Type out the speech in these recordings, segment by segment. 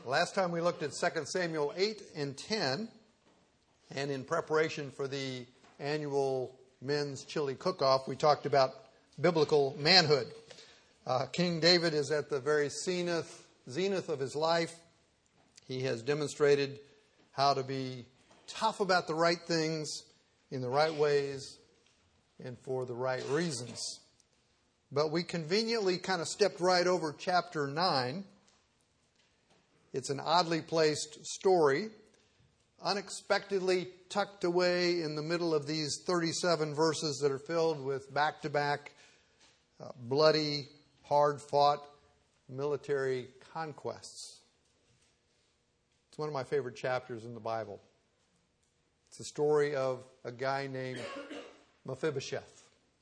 Last time we looked at 2 Samuel 8 and 10, and in preparation for the annual men's chili cook-off, we talked about biblical manhood. King David is at the very zenith of his life. He has demonstrated how to be tough about the right things in the right ways and for the right reasons. But we conveniently kind of stepped right over chapter 9. It's an oddly placed story, unexpectedly tucked away in the middle of these 37 verses that are filled with back-to-back, bloody, hard-fought military conquests. It's one of my favorite chapters in the Bible. It's the story of a guy named Mephibosheth.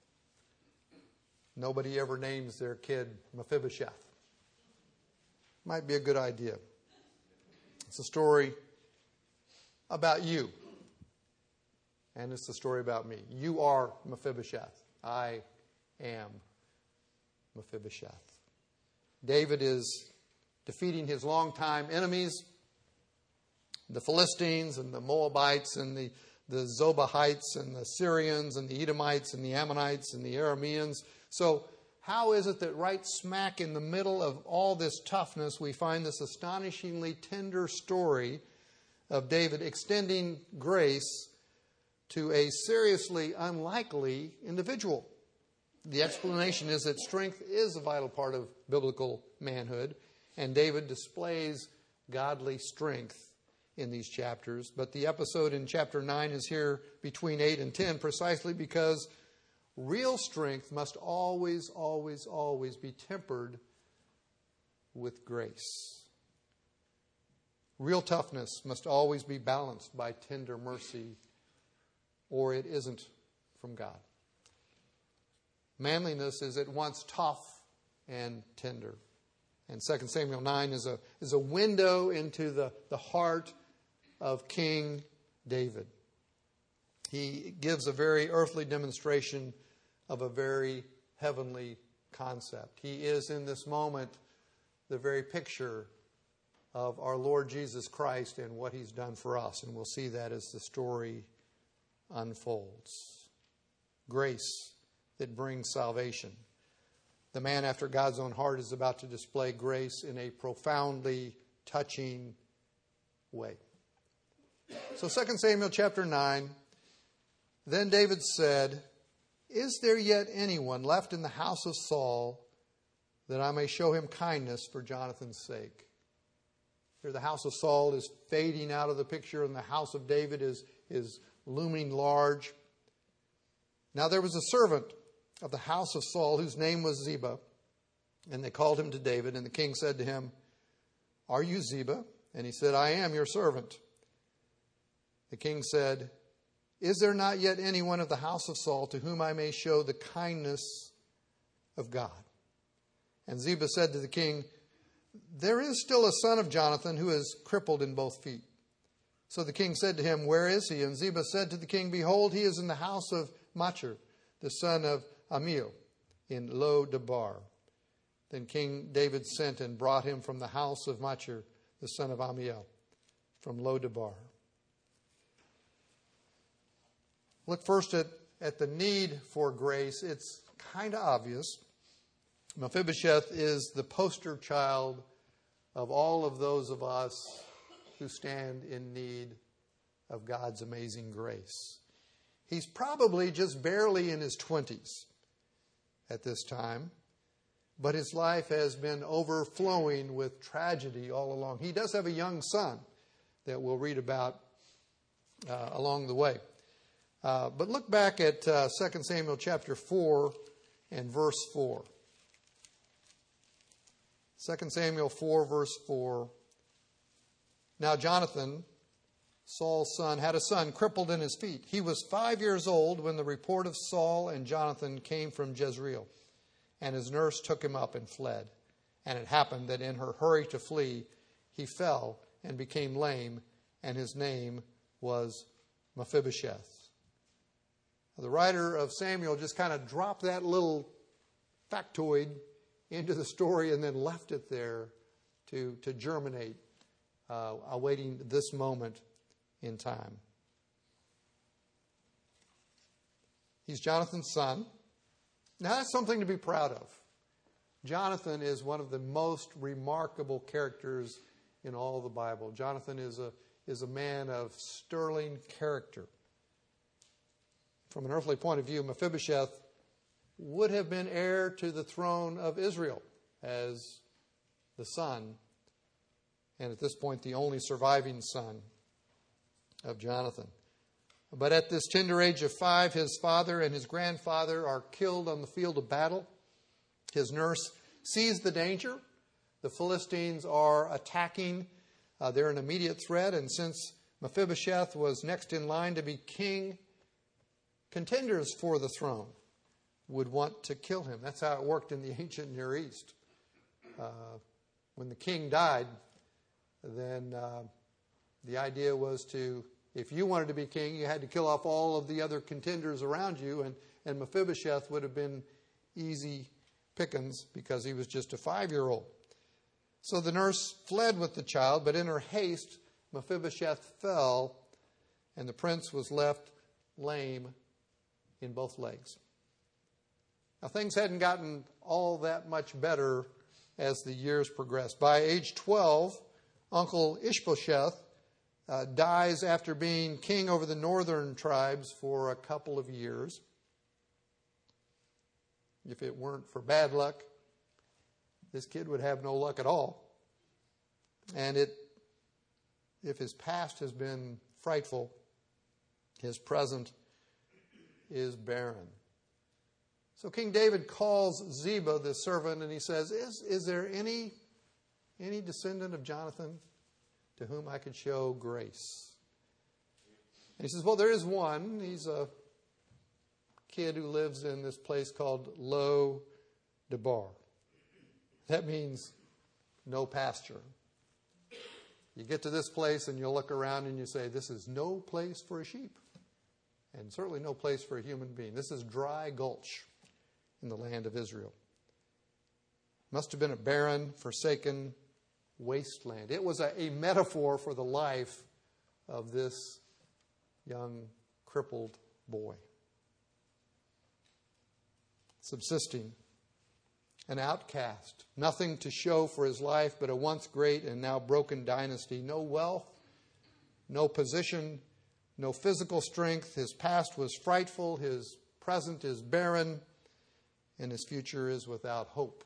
Nobody ever names their kid Mephibosheth. Might be a good idea. It's a story about you. And it's a story about me. You are Mephibosheth. I am Mephibosheth. David is defeating his longtime enemies, the Philistines and the Moabites and the Zobahites and the Syrians and the Edomites and the Ammonites and the Arameans. So how is it that right smack in the middle of all this toughness, we find this astonishingly tender story of David extending grace to a seriously unlikely individual? The explanation is that strength is a vital part of biblical manhood, and David displays godly strength in these chapters. But the episode in chapter 9 is here between 8 and 10 precisely because real strength must always, always, always be tempered with grace. Real toughness must always be balanced by tender mercy, or it isn't from God. Manliness is at once tough and tender. And 2 Samuel 9 is a window into the heart of King David. He gives a very earthly demonstration of a very heavenly concept. He is in this moment the very picture of our Lord Jesus Christ and what He's done for us. And we'll see that as the story unfolds. Grace that brings salvation. The man after God's own heart is about to display grace in a profoundly touching way. So 2 Samuel chapter 9, then David said, "Is there yet anyone left in the house of Saul that I may show him kindness for Jonathan's sake?" Here the house of Saul is fading out of the picture and the house of David is looming large. Now there was a servant of the house of Saul whose name was Ziba, and they called him to David, and the king said to him, "Are you Ziba?" And he said, "I am your servant." The king said, "Is there not yet anyone of the house of Saul to whom I may show the kindness of God?" And Ziba said to the king, "There is still a son of Jonathan who is crippled in both feet." So the king said to him, "Where is he?" And Ziba said to the king, "Behold, he is in the house of Machir, the son of Ammiel, in Lo-debar." Then King David sent and brought him from the house of Machir, the son of Ammiel, from Lo-debar. Look first at the need for grace. It's kind of obvious. Mephibosheth is the poster child of all of those of us who stand in need of God's amazing grace. He's probably just barely in his 20s at this time, but his life has been overflowing with tragedy all along. He does have a young son that we'll read about along the way. But look back at 2 Samuel chapter 4 and verse 4. 2 Samuel 4, verse 4. Now Jonathan, Saul's son, had a son crippled in his feet. He was 5 years old when the report of Saul and Jonathan came from Jezreel, and his nurse took him up and fled. And it happened that in her hurry to flee, he fell and became lame, and his name was Mephibosheth. The writer of Samuel just kind of dropped that little factoid into the story and then left it there to germinate awaiting this moment in time. He's Jonathan's son. Now, that's something to be proud of. Jonathan is one of the most remarkable characters in all the Bible. Jonathan is a man of sterling character. From an earthly point of view, Mephibosheth would have been heir to the throne of Israel as the son, and at this point the only surviving son of Jonathan. But at this tender age of 5, his father and his grandfather are killed on the field of battle. His nurse sees the danger. The Philistines are attacking. They're an immediate threat, and since Mephibosheth was next in line to be king, contenders for the throne would want to kill him. That's how it worked in the ancient Near East. When the king died, then the idea was if you wanted to be king, you had to kill off all of the other contenders around you, and Mephibosheth would have been easy pickings because he was just a 5-year-old. So the nurse fled with the child, but in her haste, Mephibosheth fell, and the prince was left lame in both legs. Now, things hadn't gotten all that much better as the years progressed. By age 12, Uncle Ishbosheth dies after being king over the northern tribes for a couple of years. If it weren't for bad luck, this kid would have no luck at all. And if his past has been frightful, his present is barren. So King David calls Ziba, the servant, and he says, is there any descendant of Jonathan to whom I could show grace? And he says, well, there is one. He's a kid who lives in this place called Lo Debar. That means no pasture. You get to this place and you'll look around and you say, this is no place for a sheep. And certainly no place for a human being. This is dry gulch in the land of Israel. Must have been a barren, forsaken wasteland. It was a metaphor for the life of this young, crippled boy. Subsisting, an outcast, nothing to show for his life but a once great and now broken dynasty. No wealth, no position, no physical strength. His past was frightful, his present is barren, and his future is without hope.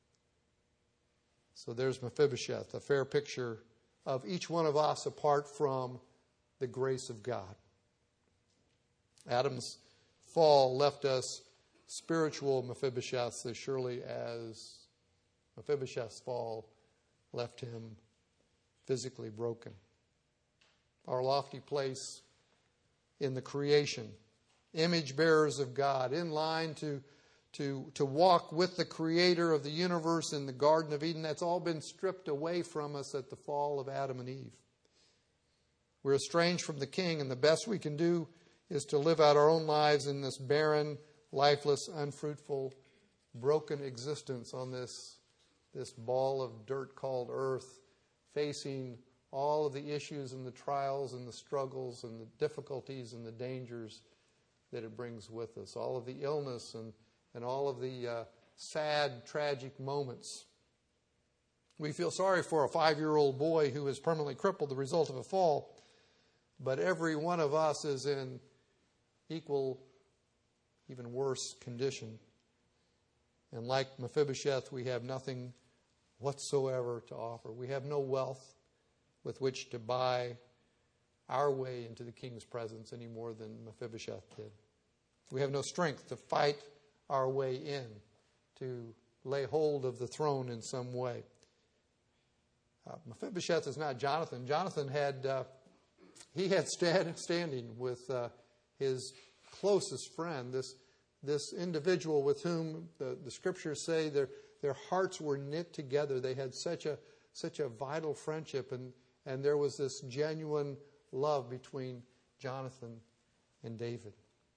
So there's Mephibosheth, a fair picture of each one of us apart from the grace of God. Adam's fall left us spiritual Mephibosheths as surely as Mephibosheth's fall left him physically broken. Our lofty place in the creation, image bearers of God, in line to walk with the Creator of the universe in the Garden of Eden, that's all been stripped away from us at the fall of Adam and Eve. We're estranged from the King, and the best we can do is to live out our own lives in this barren, lifeless, unfruitful, broken existence on this ball of dirt called earth, facing all of the issues and the trials and the struggles and the difficulties and the dangers that it brings with us, all of the illness and all of the sad, tragic moments. We feel sorry for a 5-year-old boy who is permanently crippled, the result of a fall, but every one of us is in equal, even worse condition. And like Mephibosheth, we have nothing whatsoever to offer. We have no wealth with which to buy our way into the king's presence any more than Mephibosheth did. We have no strength to fight our way in, to lay hold of the throne in some way. Mephibosheth is not Jonathan. Jonathan had standing with his closest friend, this individual with whom the scriptures say their hearts were knit together. They had such a vital friendship, and there was this genuine love between Jonathan and David.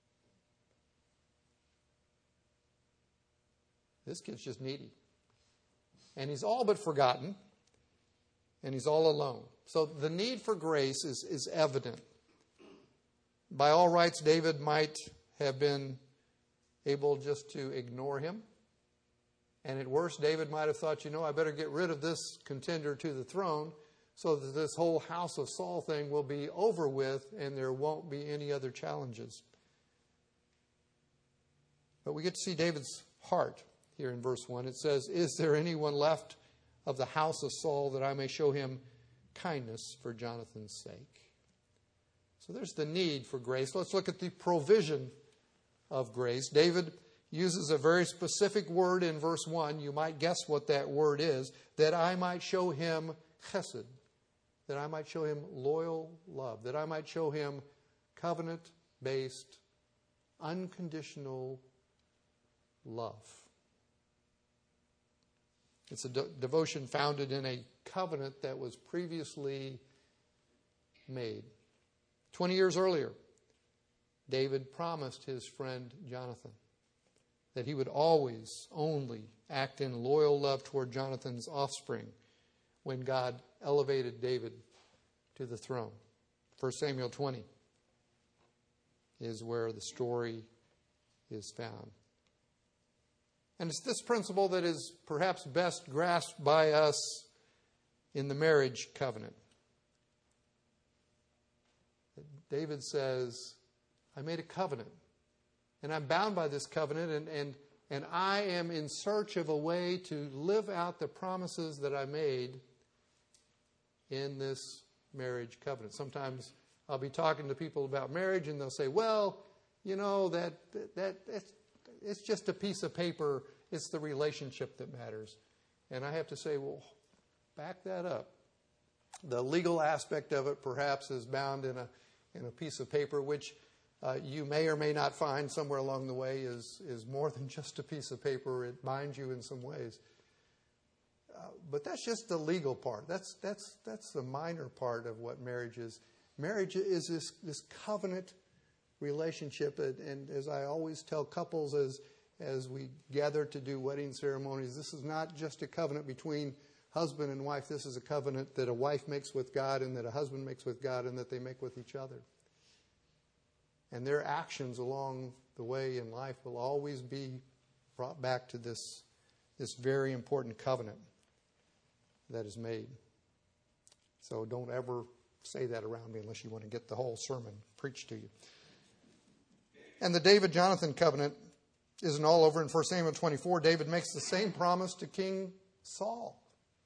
This kid's just needy. And he's all but forgotten, and he's all alone. So the need for grace is evident. By all rights, David might have been able just to ignore him. And at worst, David might have thought, I better get rid of this contender to the throne so that this whole house of Saul thing will be over with and there won't be any other challenges. But we get to see David's heart here in verse 1. It says, "Is there anyone left of the house of Saul that I may show him kindness for Jonathan's sake?" So there's the need for grace. Let's look at the provision of grace. David uses a very specific word in verse 1. You might guess what that word is. That I might show him chesed. That I might show him loyal love. That I might show him covenant-based, unconditional love. It's a devotion founded in a covenant that was previously made. 20 years earlier, David promised his friend Jonathan that he would always only act in loyal love toward Jonathan's offspring when God elevated David to the throne. 1 Samuel 20 is where the story is found. And it's this principle that is perhaps best grasped by us in the marriage covenant. David says, I made a covenant, and I'm bound by this covenant, and I am in search of a way to live out the promises that I made in this marriage covenant. Sometimes I'll be talking to people about marriage, and they'll say, well, that it's just a piece of paper. It's the relationship that matters. And I have to say, well, back that up. The legal aspect of it perhaps is bound in a piece of paper, which you may or may not find somewhere along the way is more than just a piece of paper. It binds you in some ways. But that's just the legal part. That's the minor part of what marriage is. Marriage is this covenant relationship. And as I always tell couples as we gather to do wedding ceremonies, this is not just a covenant between husband and wife. This is a covenant that a wife makes with God and that a husband makes with God and that they make with each other. And their actions along the way in life will always be brought back to this very important covenant that is made. So don't ever say that around me unless you want to get the whole sermon preached to you. And the David-Jonathan covenant isn't all over. In 1 Samuel 24, David makes the same promise to King Saul.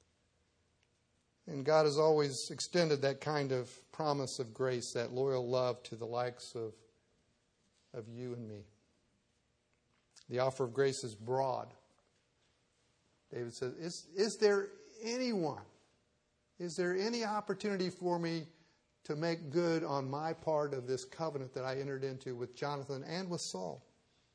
And God has always extended that kind of promise of grace, that loyal love to the likes of you and me. The offer of grace is broad. David says, is there anyone? Is there any opportunity for me to make good on my part of this covenant that I entered into with Jonathan and with Saul?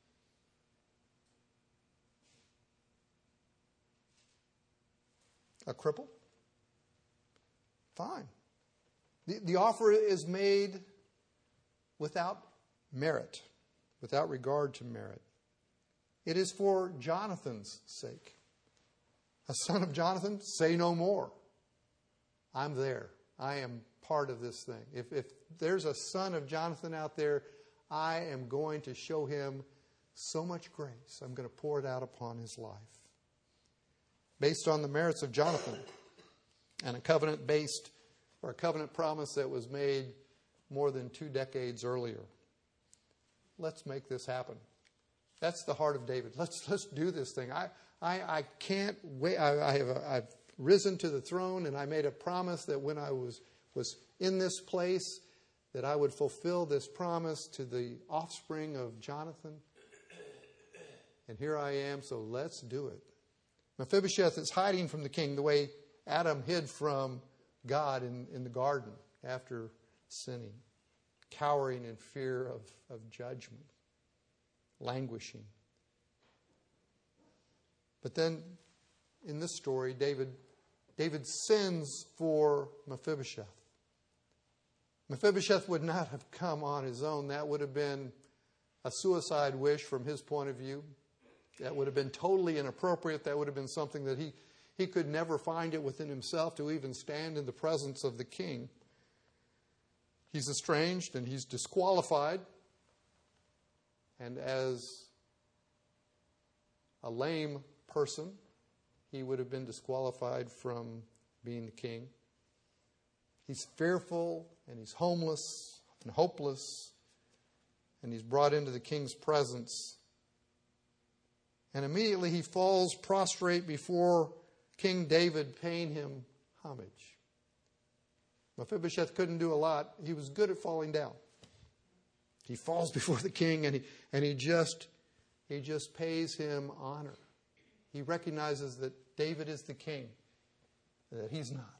A cripple? Fine. The offer is made without merit, without regard to merit. It is for Jonathan's sake. A son of Jonathan, say no more. I'm there. I am part of this thing. If there's a son of Jonathan out there, I am going to show him so much grace. I'm going to pour it out upon his life. Based on the merits of Jonathan and a covenant promise that was made more than 2 decades earlier. Let's make this happen. That's the heart of David. Let's do this thing. I can't wait. I've risen to the throne, and I made a promise that when I was in this place, that I would fulfill this promise to the offspring of Jonathan. And here I am, so let's do it. Mephibosheth is hiding from the king the way Adam hid from God in the garden after sinning, cowering in fear of judgment, languishing. But then in this story, David sends for Mephibosheth. Mephibosheth would not have come on his own. That would have been a suicide wish from his point of view. That would have been totally inappropriate. That would have been something that he He could never find it within himself to even stand in the presence of the king. He's estranged and he's disqualified. And as a lame person, he would have been disqualified from being the king. He's fearful and he's homeless and hopeless. And he's brought into the king's presence. And immediately he falls prostrate before King David, paying him homage. Mephibosheth couldn't do a lot. He was good at falling down. He falls before the king and he just pays him honor. He recognizes that David is the king, that he's not.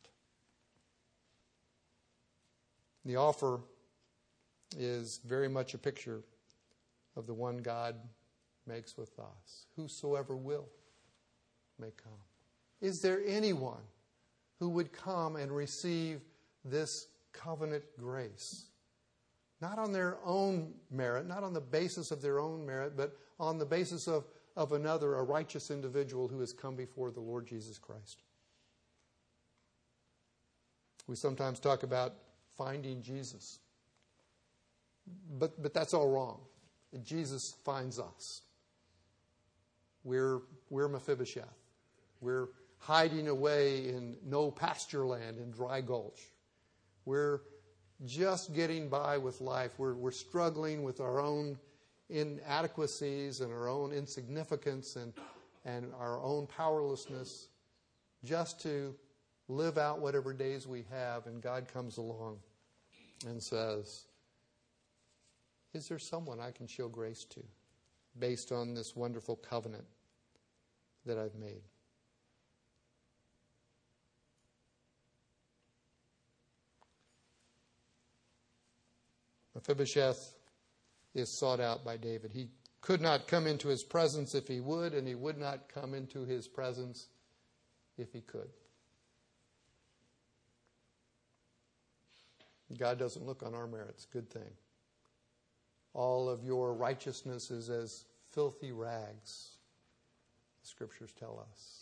The offer is very much a picture of the one God makes with us. Whosoever will may come. Is there anyone who would come and receive this covenant grace? Not on their own merit, not on the basis of their own merit, but on the basis of another, a righteous individual who has come before the Lord Jesus Christ. We sometimes talk about finding Jesus. But that's all wrong. Jesus finds us. We're Mephibosheth. We're hiding away in no pasture land in Dry Gulch. We're just getting by with life. We're struggling with our own inadequacies and our own insignificance and our own powerlessness just to live out whatever days we have. And God comes along and says, is there someone I can show grace to based on this wonderful covenant that I've made? Mephibosheth is sought out by David. He could not come into his presence if he would, and he would not come into his presence if he could. God doesn't look on our merits. Good thing. All of your righteousness is as filthy rags, the Scriptures tell us.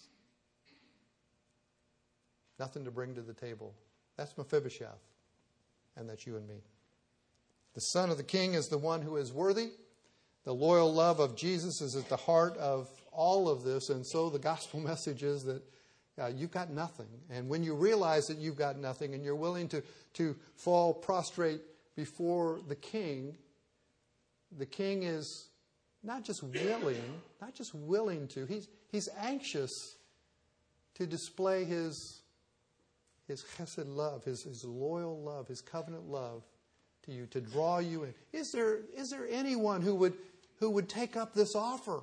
Nothing to bring to the table. That's Mephibosheth, and that's you and me. The son of the king is the one who is worthy. The loyal love of Jesus is at the heart of all of this, and so the gospel message is that you've got nothing. And when you realize that you've got nothing and you're willing to fall prostrate before the king is not just willing to, he's anxious to display his chesed love, his loyal love, his covenant love to you, to draw you in. Is there anyone who would take up this offer?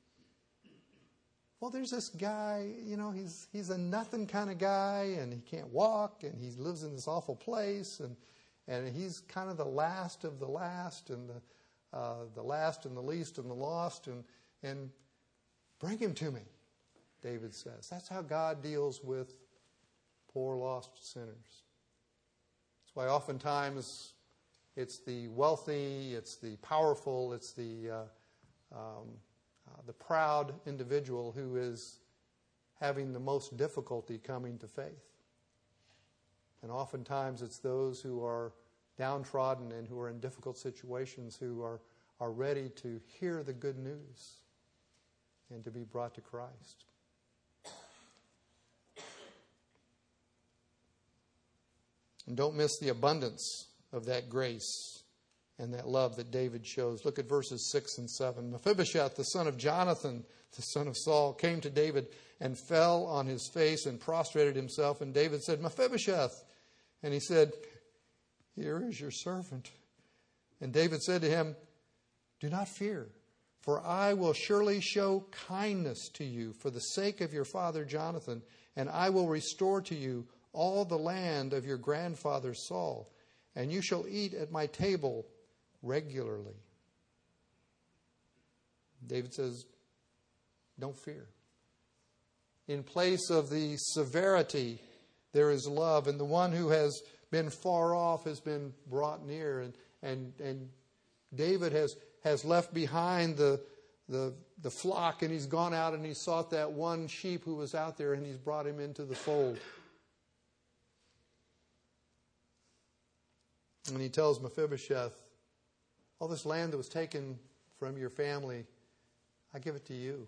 Well, there's this guy, he's a nothing kind of guy, and he can't walk, and he lives in this awful place, and he's kind of the last of the last, and the last and the least and the lost, and bring him to me, David says. That's how God deals with poor, lost sinners. That's why oftentimes it's the wealthy, it's the powerful, it's the proud individual who is having the most difficulty coming to faith. And oftentimes it's those who are downtrodden and who are in difficult situations who are ready to hear the good news and to be brought to Christ. And don't miss the abundance of that grace and that love that David shows. Look at verses 6 and 7. Mephibosheth, the son of Jonathan, the son of Saul, came to David and fell on his face and prostrated himself. And David said, Mephibosheth. And he said, here is your servant. And David said to him, do not fear, for I will surely show kindness to you for the sake of your father Jonathan, and I will restore to you all the land of your grandfather Saul, and you shall eat at my table regularly. David says, don't fear. In place of the severity, there is love, and the one who has been far off has been brought near, and David has left behind the the flock, and he's gone out and he's sought that one sheep who was out there, and he's brought him into the fold. And he tells Mephibosheth, all this land that was taken from your family, I give it to you.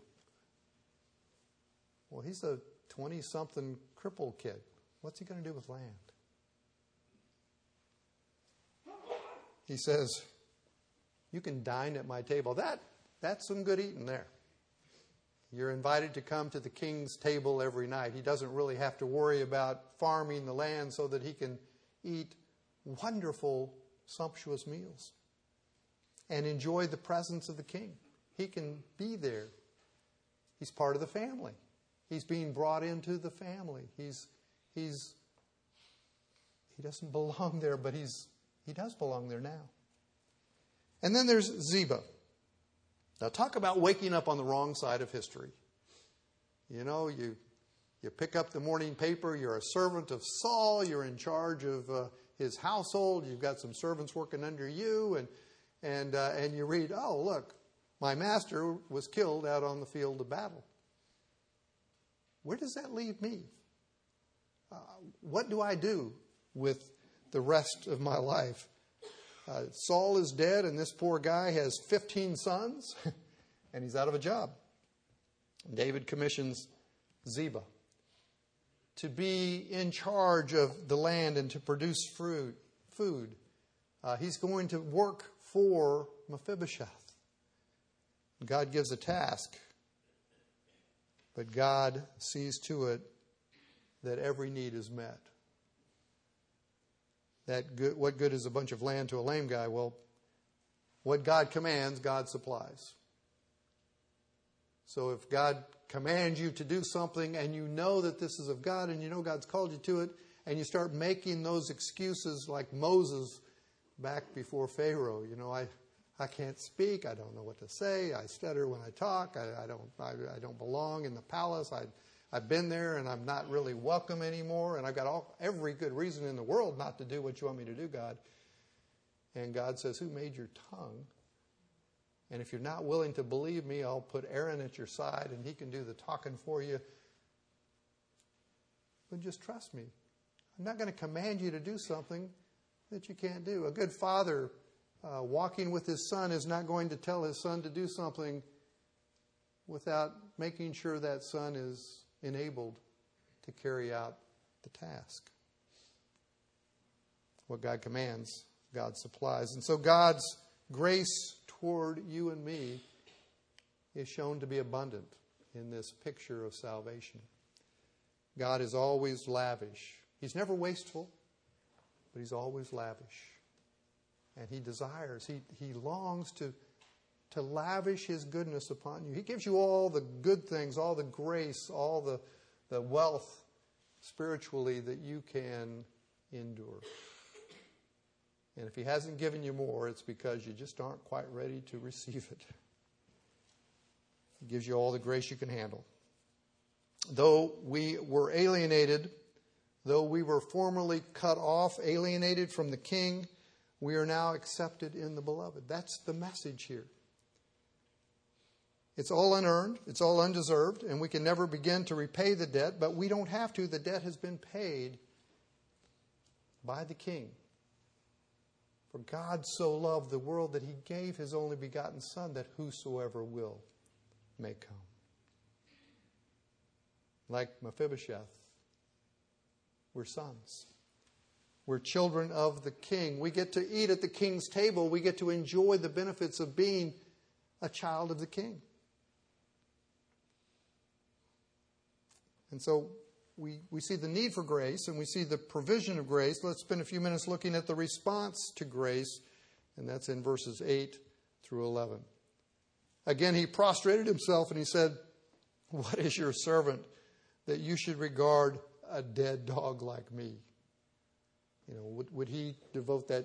Well, he's a 20-something crippled kid. What's he going to do with land? He says, you can dine at my table. That's some good eating there. You're invited to come to the king's table every night. He doesn't really have to worry about farming the land so that he can eat wonderful, sumptuous meals and enjoy the presence of the king. He can be there. He's part of the family. He's being brought into the family. He doesn't belong there, but he does belong there now. And then there's Ziba. Now talk about waking up on the wrong side of history. You know, you pick up the morning paper, you're a servant of Saul, you're in charge of his household, you've got some servants working under you, and you read, oh, look, my master was killed out on the field of battle. Where does that leave me? What do I do with the rest of my life? Saul is dead, and this poor guy has 15 sons, and he's out of a job. David commissions Ziba to be in charge of the land and to produce food. He's going to work for Mephibosheth. God gives a task, but God sees to it that every need is met. What good is a bunch of land to a lame guy? Well, what God commands, God supplies. So if God commands you to do something and you know that this is of God and you know God's called you to it, and you start making those excuses like Moses back before Pharaoh, you know, I can't speak, I don't know what to say, I stutter when I talk, I don't belong in the palace, I've been there and I'm not really welcome anymore, and I've got every good reason in the world not to do what you want me to do, God. And God says, who made your tongue? And if you're not willing to believe me, I'll put Aaron at your side and he can do the talking for you. But just trust me. I'm not going to command you to do something that you can't do. A good father walking with his son is not going to tell his son to do something without making sure that son is enabled to carry out the task. What God commands, God supplies. And so God's grace toward you and me is shown to be abundant in this picture of salvation. God is always lavish. He's never wasteful, but he's always lavish. And he desires, he longs to lavish his goodness upon you. He gives you all the good things, all the grace, all the wealth spiritually that you can endure. And if he hasn't given you more, it's because you just aren't quite ready to receive it. He gives you all the grace you can handle. Though we were alienated, though we were formerly cut off, alienated from the King, we are now accepted in the Beloved. That's the message here. It's all unearned, it's all undeserved, and we can never begin to repay the debt, but we don't have to. The debt has been paid by the King. For God so loved the world that he gave his only begotten Son, that whosoever will may come. Like Mephibosheth, we're sons. We're children of the King. We get to eat at the King's table. We get to enjoy the benefits of being a child of the King. And so we see the need for grace and we see the provision of grace. Let's spend a few minutes looking at the response to grace, and that's in verses 8 through 11. Again, he prostrated himself and he said, "What is your servant that you should regard a dead dog like me?" You know, would he devote that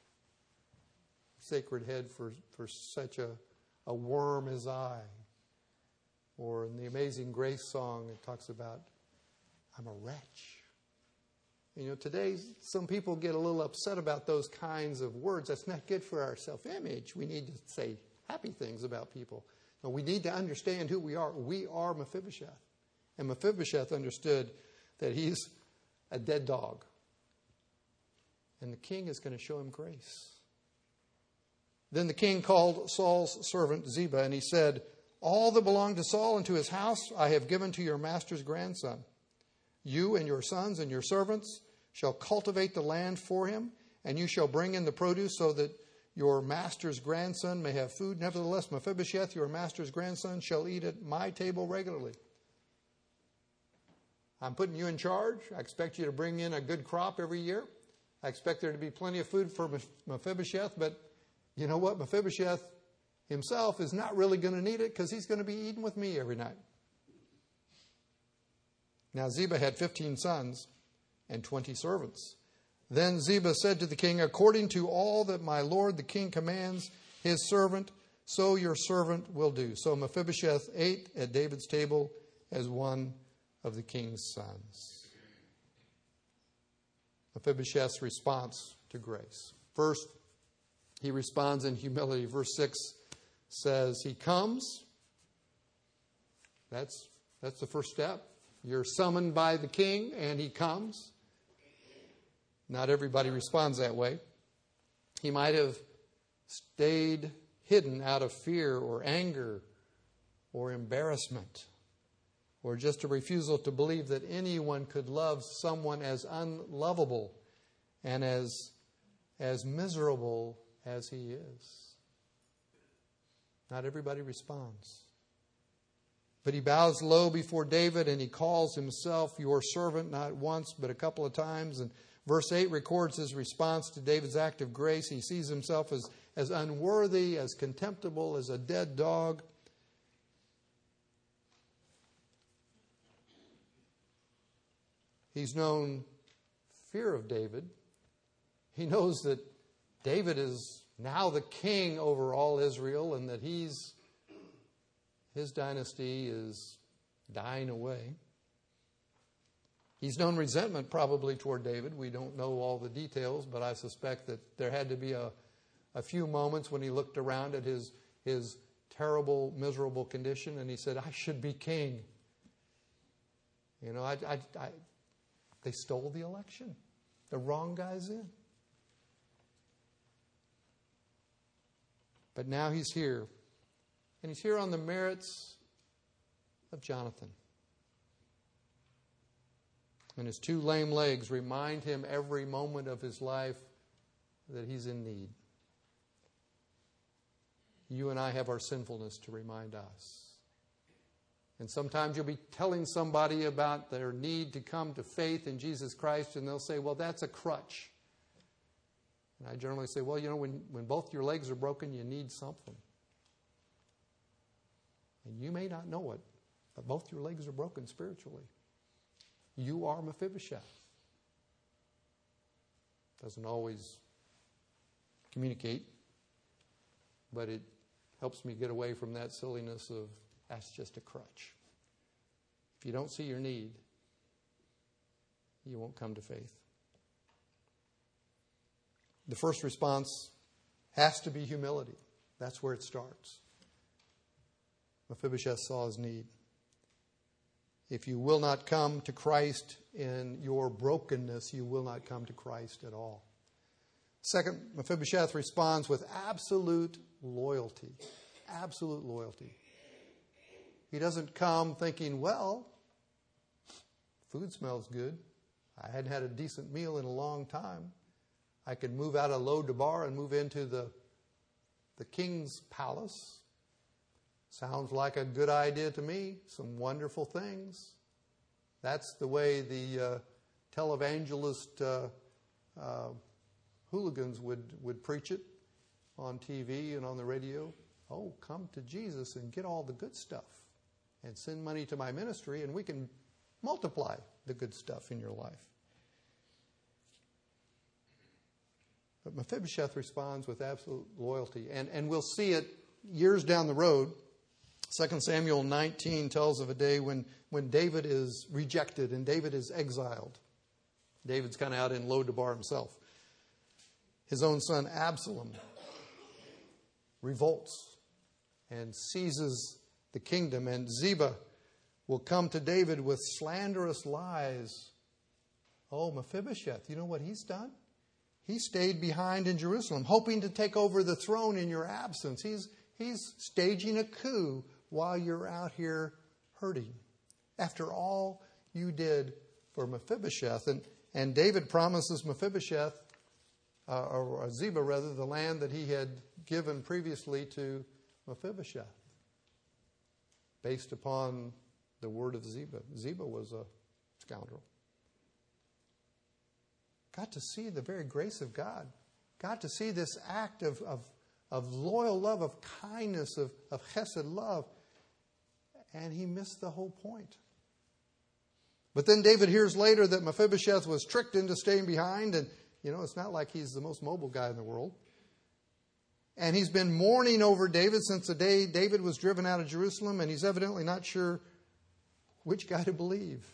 sacred head for such a worm as I? Or in the Amazing Grace song, it talks about, I'm a wretch. You know, today some people get a little upset about those kinds of words. That's not good for our self-image. We need to say happy things about people. And we need to understand who we are. We are Mephibosheth. And Mephibosheth understood that he's a dead dog. And the king is going to show him grace. Then the king called Saul's servant Ziba, and he said, all that belonged to Saul and to his house I have given to your master's grandson. You and your sons and your servants shall cultivate the land for him, and you shall bring in the produce so that your master's grandson may have food. Nevertheless, Mephibosheth, your master's grandson, shall eat at my table regularly. I'm putting you in charge. I expect you to bring in a good crop every year. I expect there to be plenty of food for Mephibosheth, but you know what? Mephibosheth himself is not really going to need it because he's going to be eating with me every night. Now Ziba had 15 sons and 20 servants. Then Ziba said to the king, according to all that my lord the king commands his servant, so your servant will do. So Mephibosheth ate at David's table as one of the king's sons. Mephibosheth's response to grace. First, he responds in humility. Verse 6 says he comes. That's the first step. You're summoned by the king and he comes. Not everybody responds that way. He might have stayed hidden out of fear or anger or embarrassment, or just a refusal to believe that anyone could love someone as unlovable and as miserable as he is. Not everybody responds. But he bows low before David and he calls himself your servant, not once but a couple of times. And verse 8 records his response to David's act of grace. He sees himself as unworthy, as contemptible, as a dead dog. He's known fear of David. He knows that David is now the king over all Israel and that his dynasty is dying away. He's known resentment probably toward David. We don't know all the details, but I suspect that there had to be a few moments when he looked around at his terrible, miserable condition and he said, I should be king. You know, they stole the election. The wrong guy's in. But now he's here. And he's here on the merits of Jonathan. And his two lame legs remind him every moment of his life that he's in need. You and I have our sinfulness to remind us. And sometimes you'll be telling somebody about their need to come to faith in Jesus Christ, and they'll say, well, that's a crutch. And I generally say, well, you know, when both your legs are broken, you need something. And you may not know it, but both your legs are broken spiritually. You are Mephibosheth. Doesn't always communicate, but it helps me get away from that silliness of that's just a crutch. If you don't see your need, you won't come to faith. The first response has to be humility. That's where it starts. Mephibosheth saw his need. If you will not come to Christ in your brokenness, you will not come to Christ at all. Second, Mephibosheth responds with absolute loyalty. Absolute loyalty. He doesn't come thinking, well, food smells good. I hadn't had a decent meal in a long time. I could move out of Lo-Debar and move into the king's palace. Sounds like a good idea to me. Some wonderful things. That's the way the televangelist hooligans would preach it on TV and on the radio. Oh, come to Jesus and get all the good stuff and send money to my ministry and we can multiply the good stuff in your life. But Mephibosheth responds with absolute loyalty. And we'll see it years down the road. 2 Samuel 19 tells of a day when David is rejected and David is exiled. David's kind of out in Lo-Debar himself. His own son Absalom revolts and seizes the kingdom. And Ziba will come to David with slanderous lies. Oh, Mephibosheth, you know what he's done? He stayed behind in Jerusalem, hoping to take over the throne in your absence. He's staging a coup while you're out here hurting. After all you did for Mephibosheth. And David promises Mephibosheth, or Ziba rather, the land that he had given previously to Mephibosheth, based upon the word of Ziba. Ziba was a scoundrel. Got to see the very grace of God. Got to see this act of loyal love, of kindness, of chesed love. And he missed the whole point. But then David hears later that Mephibosheth was tricked into staying behind. And, it's not like he's the most mobile guy in the world. And he's been mourning over David since the day David was driven out of Jerusalem. And he's evidently not sure which guy to believe.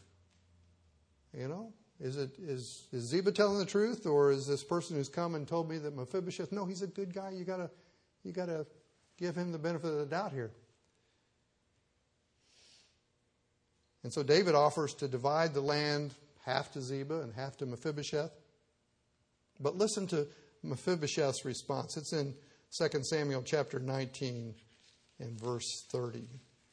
Is Ziba telling the truth, or is this person who's come and told me that Mephibosheth? No, he's a good guy. You gotta give him the benefit of the doubt here. And so David offers to divide the land half to Ziba and half to Mephibosheth. But listen to Mephibosheth's response. It's in 2 Samuel chapter 19 and verse 30.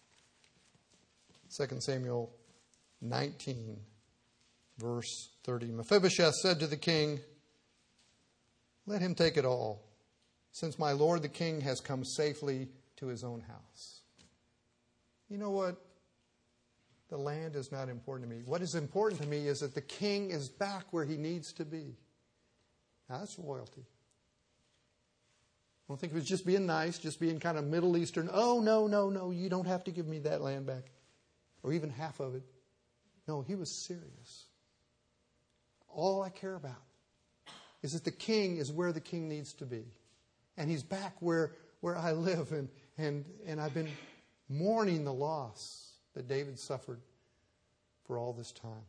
2 Samuel 19, verse 30. Mephibosheth said to the king, "Let him take it all, since my lord the king has come safely to his own house." You know what? The land is not important to me. What is important to me is that the king is back where he needs to be. Now, that's loyalty. I don't think it was just being nice, just being kind of Middle Eastern. Oh, no, you don't have to give me that land back, or even half of it. No, he was serious. All I care about is that the king is where the king needs to be. And he's back where I live. And I've been mourning the loss that David suffered for all this time.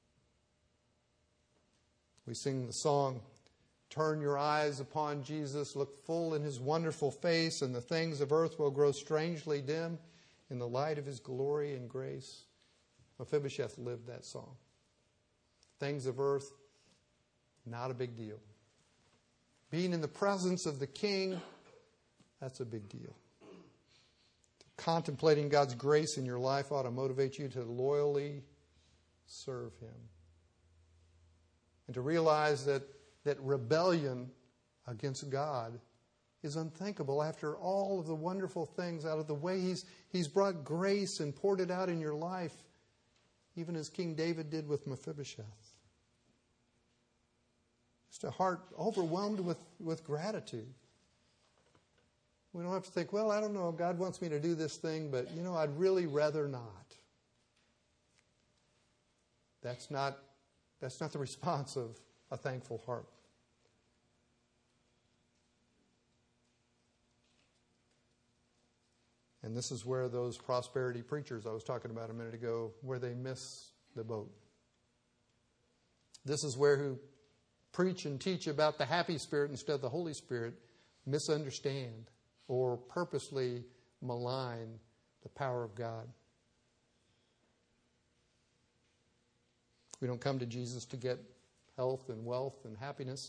We sing the song, "Turn your eyes upon Jesus, look full in his wonderful face, and the things of earth will grow strangely dim in the light of his glory and grace." Mephibosheth lived that song. Things of earth, not a big deal. Being in the presence of the king, that's a big deal. Contemplating God's grace in your life ought to motivate you to loyally serve him. And to realize that rebellion against God is unthinkable after all of the wonderful things out of the way he's brought grace and poured it out in your life, even as King David did with Mephibosheth. Just a heart overwhelmed with gratitude. We don't have to think, well, I don't know, God wants me to do this thing, but, I'd really rather not. That's not the response of a thankful heart. And this is where those prosperity preachers I was talking about a minute ago, where they miss the boat. This is where who preach and teach about the happy spirit instead of the Holy Spirit misunderstand or purposely malign the power of God. We don't come to Jesus to get health and wealth and happiness.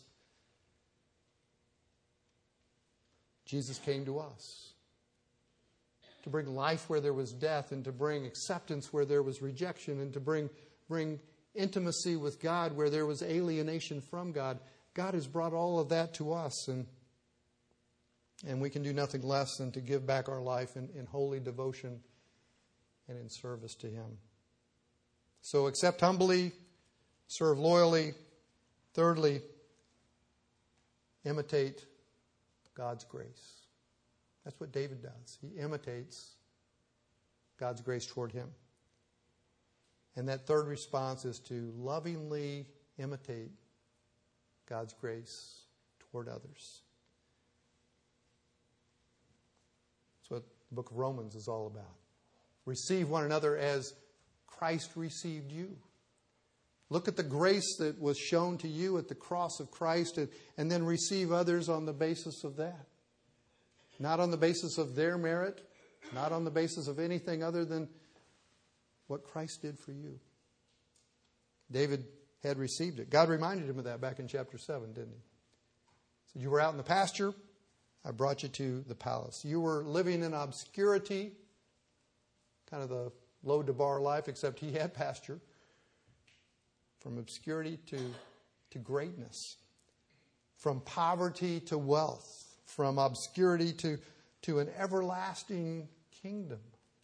Jesus came to us to bring life where there was death, and to bring acceptance where there was rejection, and to bring intimacy with God where there was alienation from God. God has brought all of that to us, and we can do nothing less than to give back our life in holy devotion and in service to him. So accept humbly, serve loyally. Thirdly, imitate God's grace. That's what David does. He imitates God's grace toward him. And that third response is to lovingly imitate God's grace toward others. That's what the book of Romans is all about. Receive one another as Christ received you. Look at the grace that was shown to you at the cross of Christ, and then receive others on the basis of that. Not on the basis of their merit not on the basis of anything other than what Christ did for you. David had received it. God reminded him of that back in chapter 7, didn't he? He said, you were out in the pasture, I brought you to the palace. You were living in obscurity, kind of the low-bar life, except he had pasture. From obscurity to greatness. From poverty to wealth. From obscurity to an everlasting kingdom.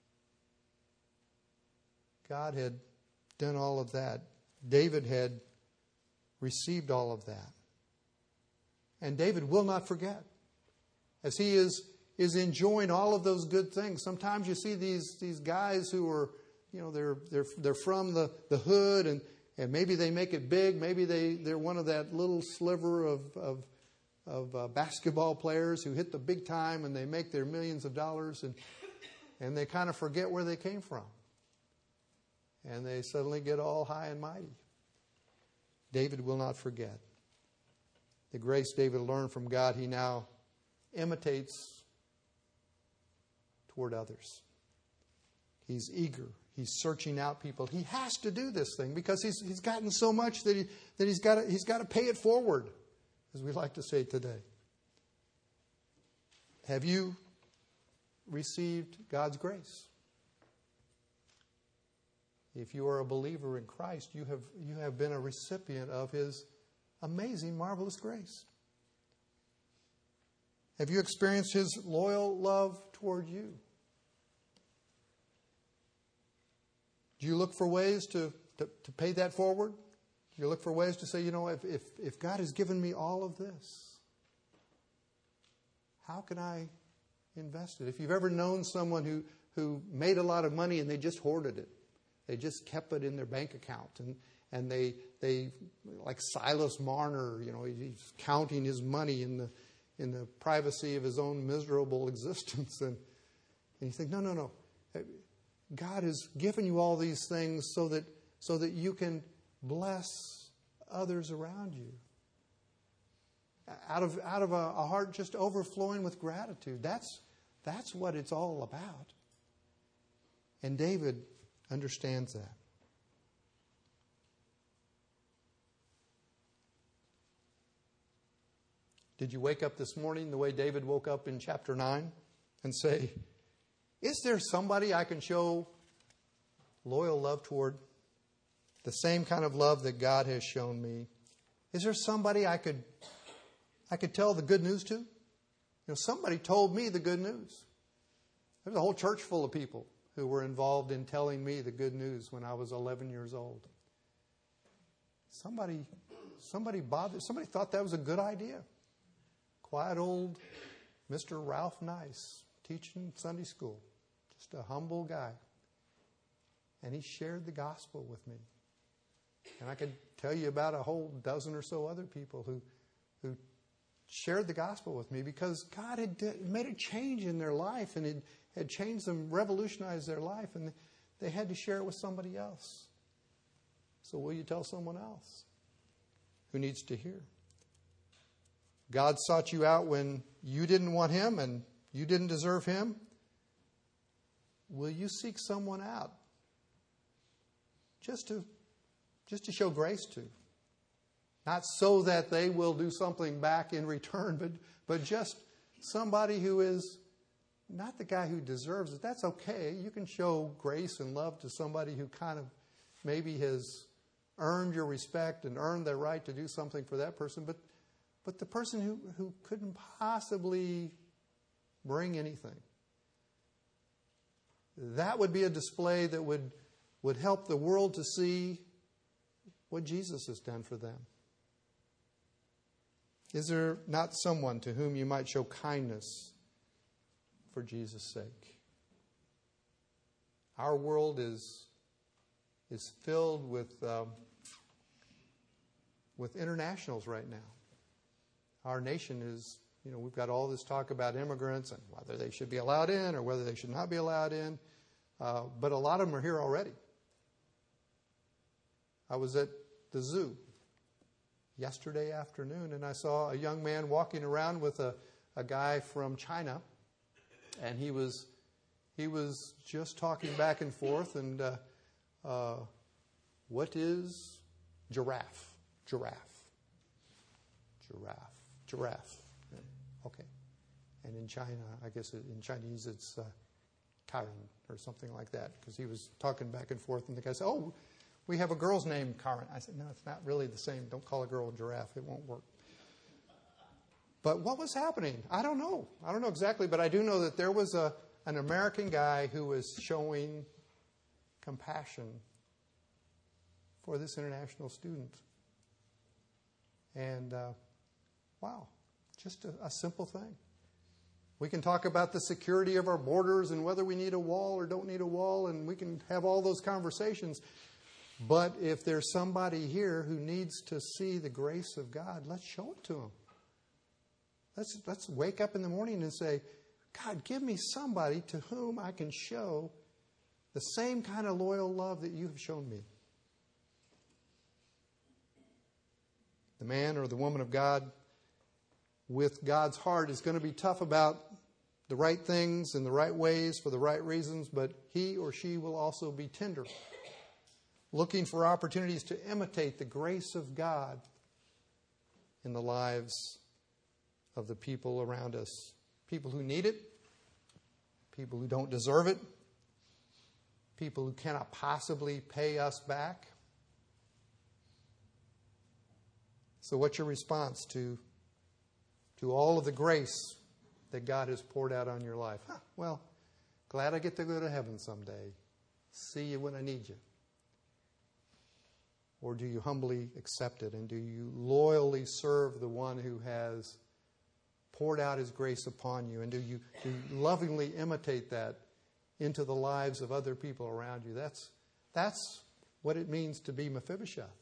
God had done all of that. David had received all of that. And David will not forget. As he is enjoying all of those good things. Sometimes you see these guys who are, they're from the hood and maybe they make it big. Maybe they're one of that little sliver of basketball players who hit the big time and they make their millions of dollars and they kind of forget where they came from. And they suddenly get all high and mighty. David will not forget. The grace David learned from God, he now imitates toward others. He's eager. He's searching out people. He has to do this thing because he's gotten so much that he's got to pay it forward, as we like to say today. Have you received God's grace? If you are a believer in Christ, you have been a recipient of His amazing, marvelous grace. Have you experienced His loyal love toward you? Do you look for ways to pay that forward? Do you look for ways to say, if God has given me all of this, how can I invest it? If you've ever known someone who made a lot of money and they just hoarded it, they just kept it in their bank account, and they like Silas Marner, he's counting his money in the privacy of his own miserable existence, and you think, no. God has given you all these things so that you can bless others around you. Out of a heart just overflowing with gratitude. That's what it's all about. And David understands that. Did you wake up this morning the way David woke up in chapter 9 and say, is there somebody I can show loyal love toward? The same kind of love that God has shown me. Is there somebody I could tell the good news to? Somebody told me the good news. There's a whole church full of people who were involved in telling me the good news when I was 11 years old. Somebody thought that was a good idea. Quiet old Mr. Ralph Nice teaching Sunday school. Just a humble guy. And he shared the gospel with me. And I could tell you about a whole dozen or so other people who shared the gospel with me because God had made a change in their life and it had changed them, revolutionized their life, and they had to share it with somebody else. So will you tell someone else who needs to hear? God sought you out when you didn't want Him and you didn't deserve Him. Will you seek someone out just to show grace to? Not so that they will do something back in return, but just somebody who is not the guy who deserves it. That's okay. You can show grace and love to somebody who kind of maybe has earned your respect and earned their right to do something for that person. But the person who couldn't possibly bring anything. That would be a display that would help the world to see what Jesus has done for them. Is there not someone to whom you might show kindness for Jesus' sake? Our world is filled with internationals right now. Our nation is, we've got all this talk about immigrants and whether they should be allowed in or whether they should not be allowed in. But a lot of them are here already. I was at the zoo yesterday afternoon and I saw a young man walking around with a guy from China, and he was he was just talking back and forth. And what is giraffe? Giraffe. Okay. And in China, I guess in Chinese it's Karen or something like that, because he was talking back and forth, and the guy said, "Oh, we have a girl's name, Karen." I said, "No, it's not really the same. Don't call a girl a giraffe. It won't work." But what was happening? I don't know. I don't know exactly, but I do know that there was an American guy who was showing compassion for this international student. And wow, just a simple thing. We can talk about the security of our borders and whether we need a wall or don't need a wall, and we can have all those conversations. But if there's somebody here who needs to see the grace of God, let's show it to them. Let's wake up in the morning and say, "God, give me somebody to whom I can show the same kind of loyal love that you have shown me." The man or the woman of God with God's heart is going to be tough about the right things in the right ways for the right reasons, but he or she will also be tender, looking for opportunities to imitate the grace of God in the lives of the people around us. People who need it, people who don't deserve it, people who cannot possibly pay us back. So what's your response to all of the grace that God has poured out on your life? Well, glad I get to go to heaven someday. See you when I need you. Or do you humbly accept it, and do you loyally serve the one who has poured out his grace upon you? And do you lovingly imitate that into the lives of other people around you? That's what it means to be Mephibosheth.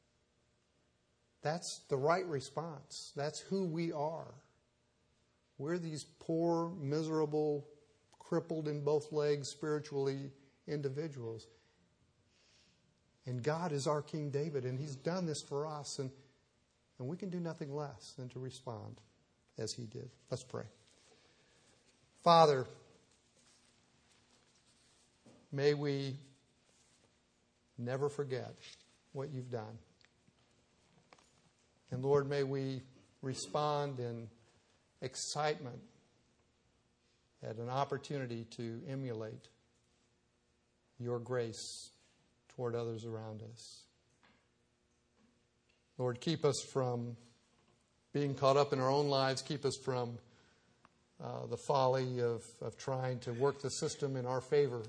That's the right response. That's who we are. We're these poor, miserable, crippled in both legs spiritually individuals. And God is our King David, and he's done this for us, and we can do nothing less than to respond as he did. Let's pray. Father, may we never forget what you've done. And Lord, may we respond in excitement at an opportunity to emulate your grace toward others around us. Lord, keep us from being caught up in our own lives. Keep us from the folly of trying to work the system in our favor.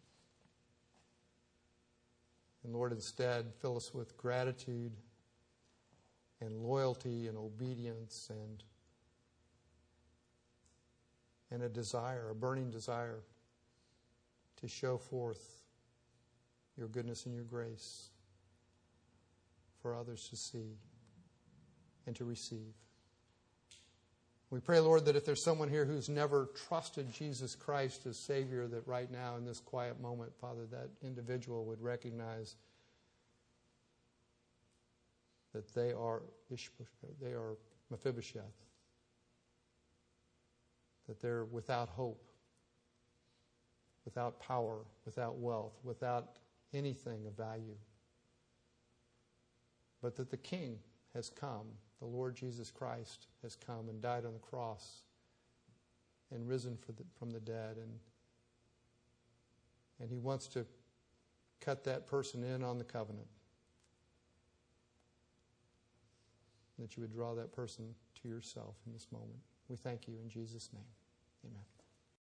And Lord, instead, fill us with gratitude and loyalty and obedience and a desire, a burning desire to show forth your goodness and your grace for others to see and to receive. We pray, Lord, that if there's someone here who's never trusted Jesus Christ as Savior, that right now in this quiet moment, Father, that individual would recognize that they are Mephibosheth, that they're without hope, without power, without wealth, without anything of value, but that the King has come, the Lord Jesus Christ has come and died on the cross and risen from the dead, and he wants to cut that person in on the covenant, that you would draw that person to yourself in this moment. We thank you in Jesus' name. Amen.